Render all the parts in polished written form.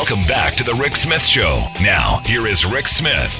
Welcome back to The Rick Smith Show. Now, here is Rick Smith.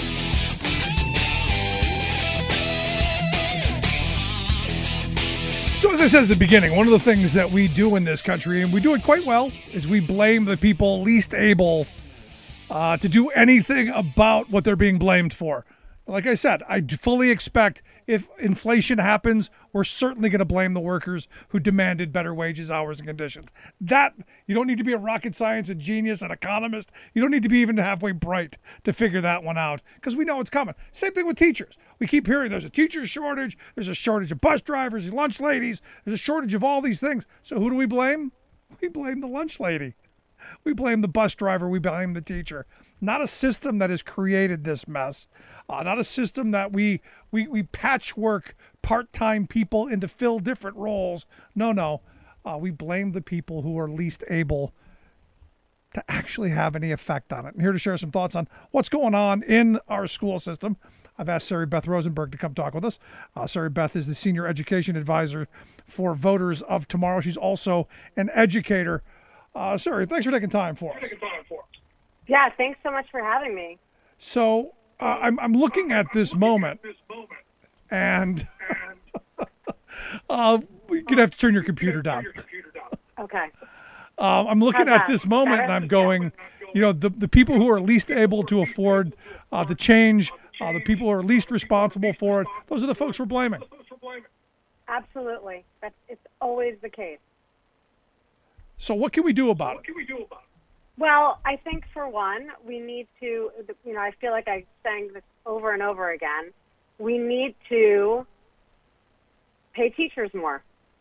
So as I said at the beginning, one of the things that we do in this country, and we do it quite well, is we blame the people least able to do anything about what they're being blamed for. Like I said, I fully expect if inflation happens, we're certainly going to blame the workers who demanded better wages, hours, and conditions. That, you don't need to be a rocket science, a genius, an economist. You don't need to be even halfway bright to figure that one out, because we know it's coming. Same thing with teachers. We keep hearing there's a teacher shortage, there's a shortage of bus drivers and lunch ladies, there's a shortage of all these things. So who do we blame? We blame the lunch lady. We blame the bus driver. We blame the teacher. Not a system that has created this mess. Not a system that we patchwork part-time people into fill different roles. No. We blame the people who are least able to actually have any effect on it. And here to share some thoughts on what's going on in our school system, I've asked Sari Beth Rosenberg to come talk with us. Sari Beth is the Senior Education Advisor for Voters of Tomorrow. She's also an educator. Sari, thanks for taking time for us. Yeah, thanks so much for having me. So I'm looking at this moment, and you're going to have to turn your computer down. Okay. I'm looking at this moment, and I'm going, the people who are least able to afford the change, the people who are least responsible for it, those are the folks we're blaming. Absolutely. It's always the case. So what can we do about it? Well, I think for one, we need to, I feel like I'm saying this over and over again, we need to pay teachers more.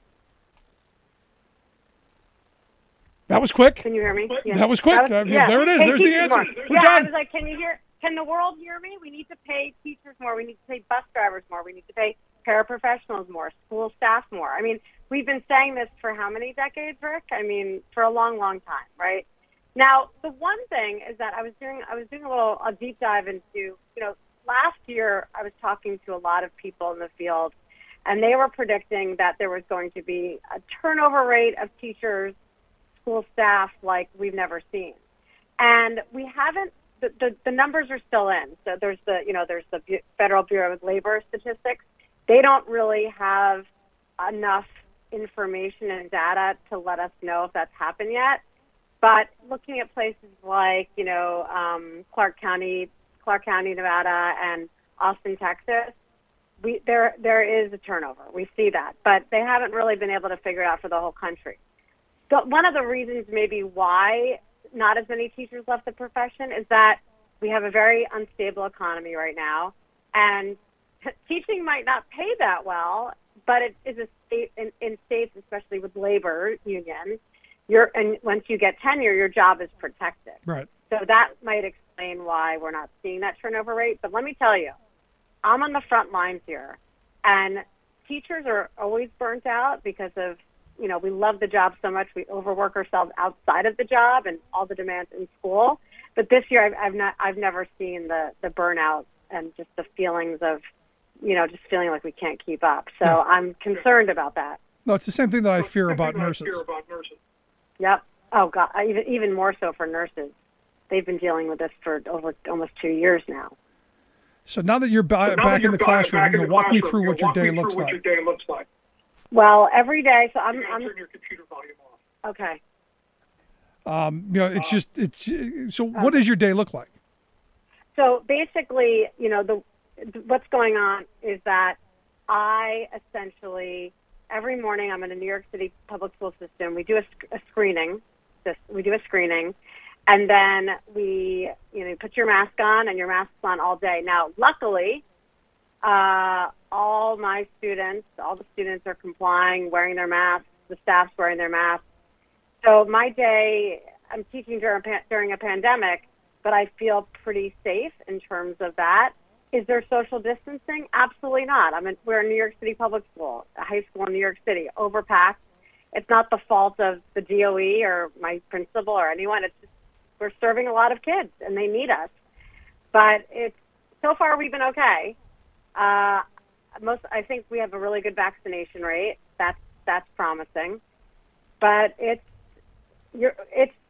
That was quick. Can you hear me? Yeah. That was quick. There it is. There's the answer. We're done. I was like, can the world hear me? We need to pay teachers more. We need to pay bus drivers more. We need to pay paraprofessionals more, school staff more. I mean, we've been saying this for how many decades, Rick? I mean, for a long, long time, right? Now, the one thing is that I was doing a deep dive into, last year I was talking to a lot of people in the field, and they were predicting that there was going to be a turnover rate of teachers, school staff like we've never seen. And we haven't, the numbers are still in. So there's the Federal Bureau of Labor Statistics. They don't really have enough information and data to let us know if that's happened yet. But looking at places like, Clark County, Nevada, and Austin, Texas, there is a turnover. We see that. But they haven't really been able to figure it out for the whole country. But one of the reasons maybe why not as many teachers left the profession is that we have a very unstable economy right now. And teaching might not pay that well, but it is a state in states, especially with labor unions, and once you get tenure, your job is protected. Right. So that might explain why we're not seeing that turnover rate. But let me tell you, I'm on the front lines here, and teachers are always burnt out because of, we love the job so much, we overwork ourselves outside of the job and all the demands in school. But this year, I've never seen the burnout and just the feelings of, just feeling like we can't keep up. So yeah. I'm concerned about that. No, it's the same thing that I fear about nurses. Yep. Oh, God. Even more so for nurses. They've been dealing with this for over almost 2 years now. So now that you're back in the classroom, walk me through what your day looks like. Well, every day. So I'm turn your computer volume off. Okay. So what does your day look like? So basically, what's going on is that I essentially, every morning I'm in a New York City public school system. We do a screening. And then we, put your mask on, and your mask's on all day. Now, luckily, all the students are complying, wearing their masks. The staff's wearing their masks. So my day, I'm teaching during a pandemic, but I feel pretty safe in terms of that. Is there social distancing? Absolutely not. We're in New York City public school, a high school in New York City, overpacked. It's not the fault of the DOE or my principal or anyone. It's just we're serving a lot of kids, and they need us. But so far we've been okay. I think we have a really good vaccination rate. That's promising. But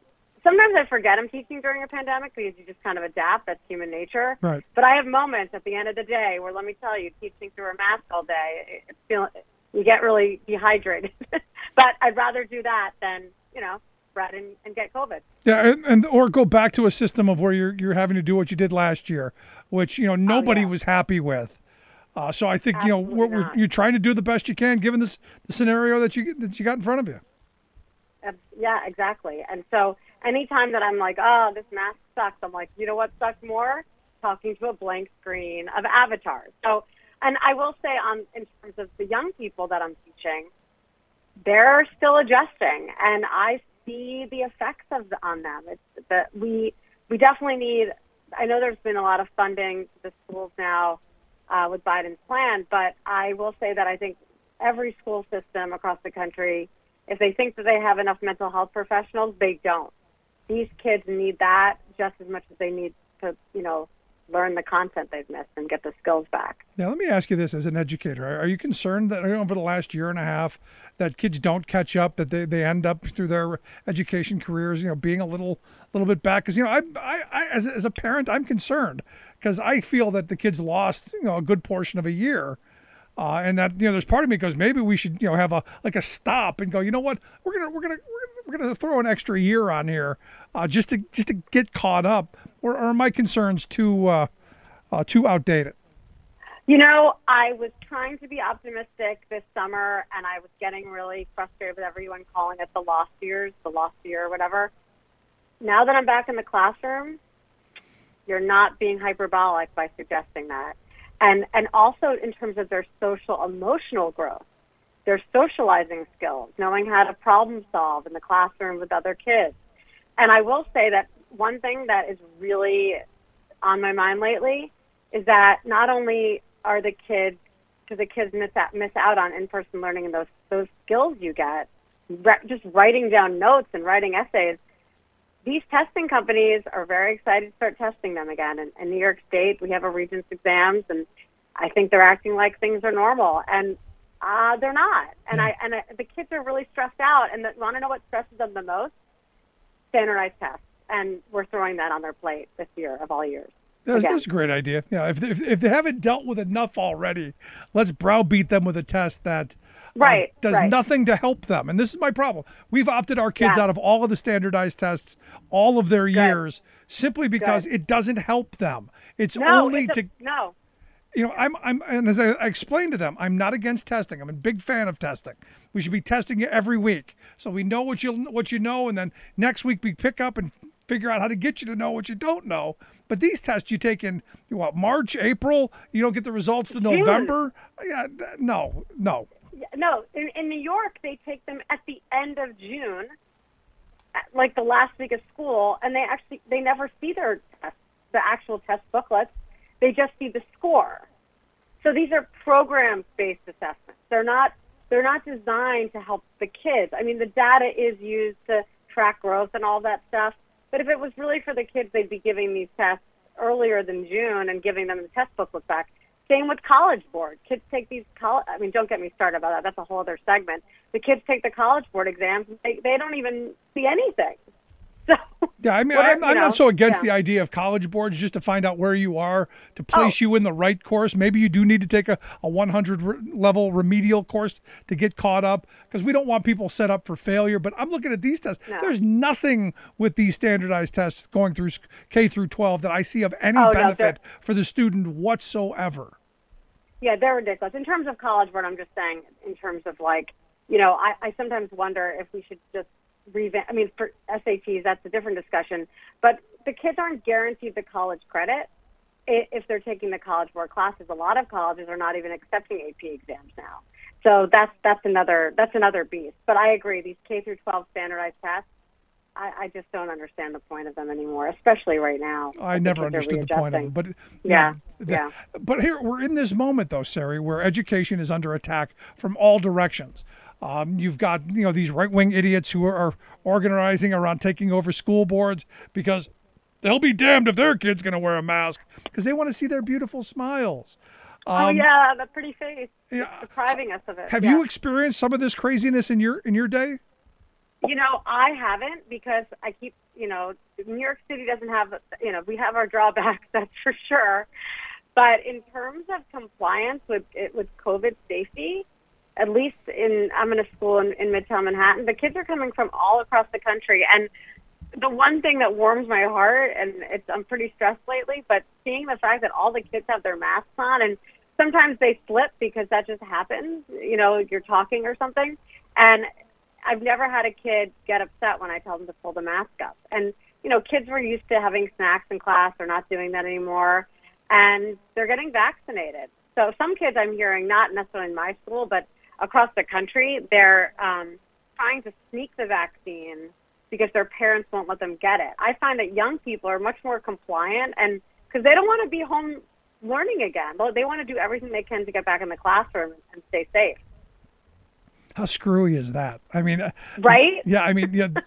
sometimes I forget I'm teaching during a pandemic because you just kind of adapt. That's human nature. Right. But I have moments at the end of the day where, let me tell you, teaching through a mask all day, you get really dehydrated. But I'd rather do that than, spread and get COVID. Yeah, and or go back to a system of where you're having to do what you did last year, which nobody was happy with. So I think you're trying to do the best you can given the scenario that you got in front of you. Yeah, exactly. And so anytime that I'm like, oh, this mask sucks, I'm like, you know what sucks more? Talking to a blank screen of avatars. So, and I will say in terms of the young people that I'm teaching, they're still adjusting, and I see the effects on them. It's that we definitely need. I know there's been a lot of funding to the schools now with Biden's plan, but I will say that I think every school system across the country, if they think that they have enough mental health professionals, they don't. These kids need that just as much as they need to, learn the content they've missed and get the skills back. Now, let me ask you this as an educator. Are you concerned that over the last year and a half that kids don't catch up, that they end up through their education careers, being a little bit back? Because, I as a parent, I'm concerned because I feel that the kids lost, a good portion of a year. And that, there's part of me goes, maybe we should, have a stop and go, you know what, we're gonna throw an extra year on here, just to get caught up, or are my concerns too outdated? I was trying to be optimistic this summer, and I was getting really frustrated with everyone calling it the lost year or whatever. Now that I'm back in the classroom, you're not being hyperbolic by suggesting that. And also in terms of their social emotional growth, their socializing skills, knowing how to problem solve in the classroom with other kids. And I will say that one thing that is really on my mind lately is that not only are the kids, because the kids miss out on in-person learning and those skills you get, just writing down notes and writing essays. These testing companies are very excited to start testing them again. And in New York State, we have a Regents exams, and I think they're acting like things are normal, and they're not. And the kids are really stressed out, and want to know what stresses them the most? Standardized tests, and we're throwing that on their plate this year of all years. That's a great idea. Yeah, if they haven't dealt with enough already, let's browbeat them with a test that does nothing to help them. And this is my problem. We've opted our kids out of all of the standardized tests, all of their years, simply because it doesn't help them. It's only to. And as I explained to them, I'm not against testing. I'm a big fan of testing. We should be testing it every week, so we know what you know, and then next week we pick up and figure out how to get you to know what you don't know. But these tests you take in March, April, you don't get the results to November. Yeah, no. No, in New York, they take them at the end of June, like the last week of school, and they never see their tests, the actual test booklets. They just see the score. So these are program-based assessments. They're not designed to help the kids. I mean, the data is used to track growth and all that stuff. But if it was really for the kids, they'd be giving these tests earlier than June and giving them the test booklet back. Same with College Board. Kids take these don't get me started about that. That's a whole other segment. The kids take the College Board exams. They don't even see anything. So, yeah, I mean, I'm not so against the idea of College Boards just to find out where you are, to place you in the right course. Maybe you do need to take a 100 level remedial course to get caught up, because we don't want people set up for failure. But I'm looking at these tests. No. There's nothing with these standardized tests going through K through 12 that I see of any benefit for the student whatsoever. Yeah, they're ridiculous. In terms of College Board, I'm just saying, in terms of I sometimes wonder if we should just revamp. I mean, for SATs, that's a different discussion. But the kids aren't guaranteed the college credit if they're taking the College Board classes. A lot of colleges are not even accepting AP exams now. So that's another beast. But I agree, these K through 12 standardized tests, I just don't understand the point of them anymore, especially right now. I never understood the point of them. But yeah. But here we're in this moment, though, Sari, where education is under attack from all directions. You've got these right-wing idiots who are organizing around taking over school boards because they'll be damned if their kid's going to wear a mask because they want to see their beautiful smiles. The pretty face. Yeah, it's depriving us of it. Have you experienced some of this craziness in your day? I haven't because I keep, New York City doesn't have, we have our drawbacks, that's for sure. But in terms of compliance with COVID safety, at least I'm in a school in Midtown Manhattan, the kids are coming from all across the country. And the one thing that warms my heart, and I'm pretty stressed lately, but seeing the fact that all the kids have their masks on, and sometimes they slip because that just happens, you're talking or something. And I've never had a kid get upset when I tell them to pull the mask up. And, kids were used to having snacks in class. They're not doing that anymore. And they're getting vaccinated. So some kids I'm hearing, not necessarily in my school, but across the country, they're trying to sneak the vaccine because their parents won't let them get it. I find that young people are much more compliant, and because they don't want to be home learning again. They want to do everything they can to get back in the classroom and stay safe. How screwy is that? I mean, right? Yeah, I mean, yeah.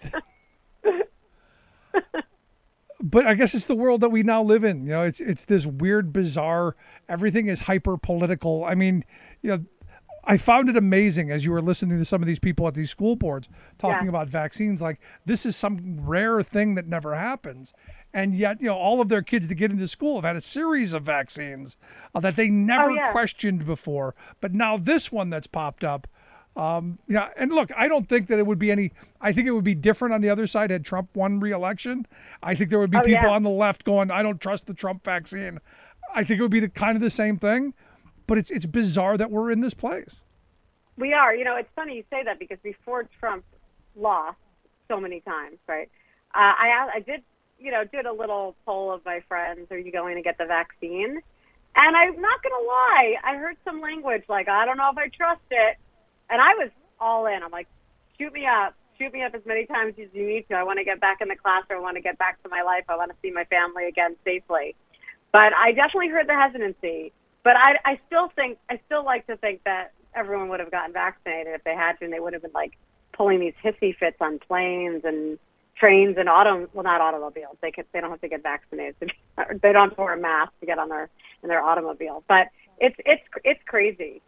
But I guess it's the world that we now live in. It's this weird, bizarre. Everything is hyper political. I mean, I found it amazing as you were listening to some of these people at these school boards talking about vaccines. Like, this is some rare thing that never happens. And yet, all of their kids to get into school have had a series of vaccines that they never questioned before. But now this one that's popped up. And look, I don't think that it would be I think it would be different on the other side had Trump won re-election. I think there would be people on the left going, I don't trust the Trump vaccine. I think it would be kind of the same thing. But it's bizarre that we're in this place. We are. It's funny you say that because before Trump lost so many times, right? I did a little poll of my friends, are you going to get the vaccine? And I'm not going to lie, I heard some language like, I don't know if I trust it. And I was all in. I'm like, shoot me up as many times as you need to. I want to get back in the classroom. I want to get back to my life. I want to see my family again safely. But I definitely heard the hesitancy. But I still like to think that everyone would have gotten vaccinated if they had to, and they would have been like pulling these hissy fits on planes and trains and not automobiles. They don't have to get vaccinated. They don't have to wear a mask to get in their automobile. But it's crazy,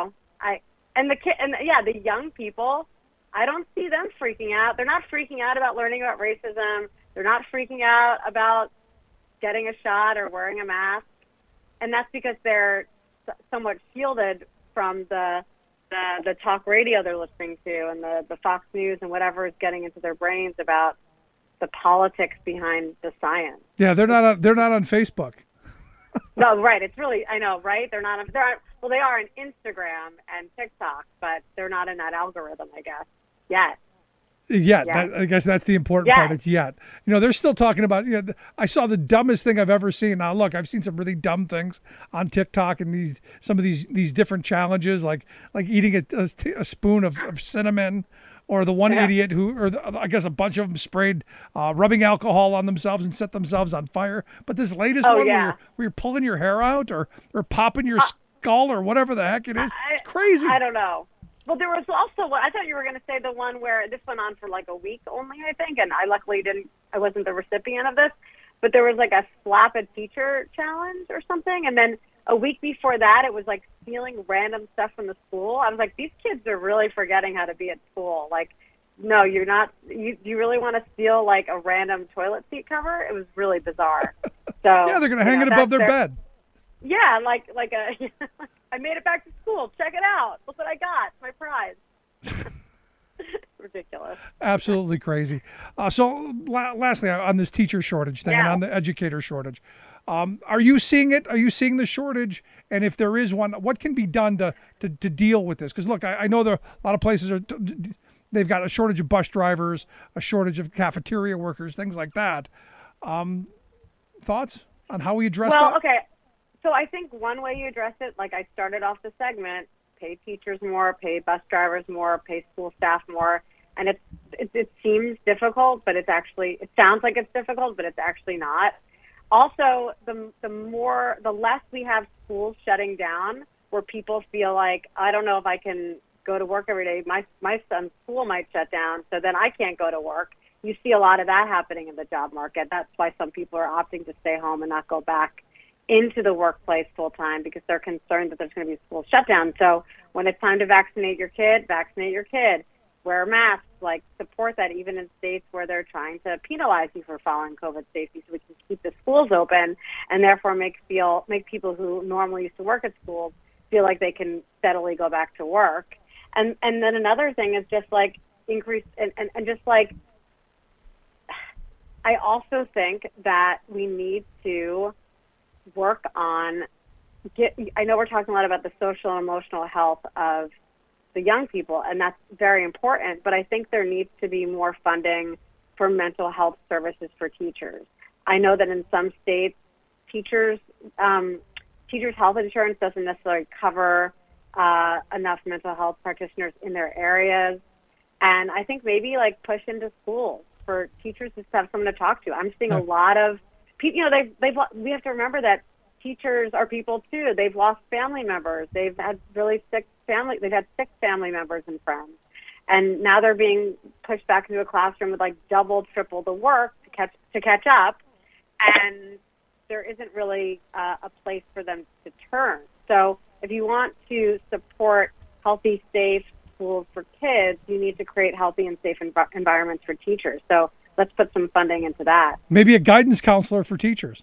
the young people, I don't see them freaking out. They're not freaking out about learning about racism. They're not freaking out about getting a shot or wearing a mask. And that's because they're somewhat shielded from the talk radio they're listening to and the Fox News and whatever is getting into their brains about the politics behind the science. Yeah, they're not on Facebook. No, right. It's really, I know, right? They are on Instagram and TikTok, but they're not in that algorithm, I guess, yet. Yet. I guess that's the important part. It's yet. They're still talking about, I saw the dumbest thing I've ever seen. Now, look, I've seen some really dumb things on TikTok and some of these different challenges, like eating a spoon of cinnamon, or the one idiot I guess a bunch of them sprayed rubbing alcohol on themselves and set themselves on fire. But this latest one where you're pulling your hair out or popping your skull or whatever the heck it is, it's crazy. I don't know. Well, there was also I thought you were going to say the one where this went on for like a week only, I think, and I luckily I wasn't the recipient of this, but there was like a slap a teacher challenge or something, and then a week before that, it was like stealing random stuff from the school. I was like, these kids are really forgetting how to be at school. Like, no, you're not. You really want to steal like a random toilet seat cover? It was really bizarre. So yeah, they're going to hang it above their bed. Yeah, like I made it back to school. Check it out. Look what I got. It's my prize. Ridiculous. Absolutely crazy. So lastly, on this teacher shortage thing and on the educator shortage, are you seeing it? Are you seeing the shortage? And if there is one, what can be done to deal with this? Because look, I know there are a lot of places they've got a shortage of bus drivers, a shortage of cafeteria workers, things like that. Thoughts on how we address that? Well, okay. So I think one way you address it, like I started off the segment, pay teachers more, pay bus drivers more, pay school staff more. And it seems difficult, but it sounds like it's difficult, but it's actually not. Also, the less we have schools shutting down where people feel like, I don't know if I can go to work every day. My son's school might shut down, so then I can't go to work. You see a lot of that happening in the job market. That's why some people are opting to stay home and not go back into the workplace full time because they're concerned that there's going to be a school shutdown. So when it's time to vaccinate your kid, vaccinate your kid. wear masks, like support that even in states where they're trying to penalize you for following COVID safety, so we can keep the schools open and therefore make people who normally used to work at schools feel like they can steadily go back to work. And then another thing is just like increase and just like, I also think that we need to work on I know we're talking a lot about the social and emotional health of the young people, and that's very important, but I think there needs to be more funding for mental health services for teachers. I know that in some states, teachers' health insurance doesn't necessarily cover enough mental health practitioners in their areas, and I think maybe like push into schools for teachers to have someone to talk to. I'm seeing a lot of people, we have to remember that teachers are people too. They've lost family members. They've had sick family members and friends. And now they're being pushed back into a classroom with like double, triple the work to catch up. And there isn't really a place for them to turn. So if you want to support healthy, safe schools for kids, you need to create healthy and safe environments for teachers. So let's put some funding into that. Maybe a guidance counselor for teachers.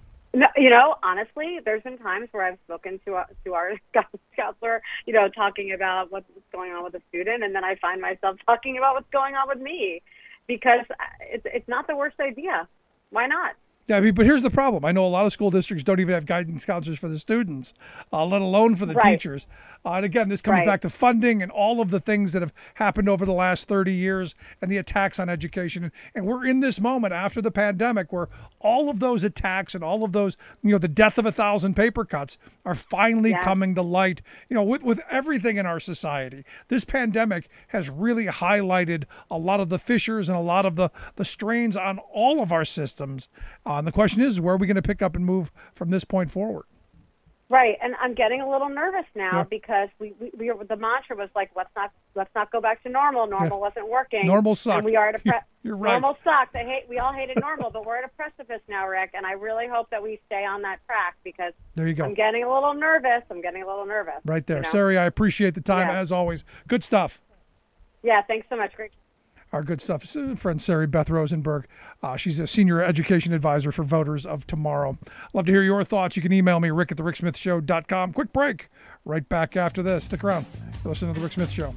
No, honestly, there's been times where I've spoken to our guidance counselor, talking about what's going on with a student, and then I find myself talking about what's going on with me, because it's not the worst idea. Why not? Yeah, I mean, but here's the problem. I know a lot of school districts don't even have guidance counselors for the students, let alone for the teachers. And again, this comes back to funding and all of the things that have happened over the last 30 years and the attacks on education. And we're in this moment after the pandemic where all of those attacks and all of those, the death of 1,000 paper cuts are finally coming to light, with everything in our society. This pandemic has really highlighted a lot of the fissures and a lot of the strains on all of our systems. And the question is, where are we going to pick up and move from this point forward? Right, and I'm getting a little nervous now because we the mantra was like, let's not go back to normal. Normal wasn't working. Normal sucked. And we are at a You're right. Normal sucked. We all hated normal, but we're at a precipice now, Rick. And I really hope that we stay on that track, because there you go. I'm getting a little nervous. Right there, Sari. I appreciate the time as always. Good stuff. Yeah, thanks so much. Great. Our good stuff, friend Sari Beth Rosenberg. She's a senior education advisor for Voters of Tomorrow. Love to hear your thoughts. You can email me, rick@thericksmithshow.com. Quick break. Right back after this. Stick around. You're listening to The Rick Smith Show.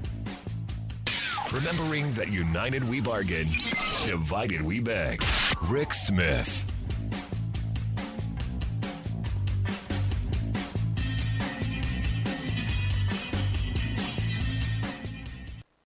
Remembering that united we bargain, divided we beg. Rick Smith.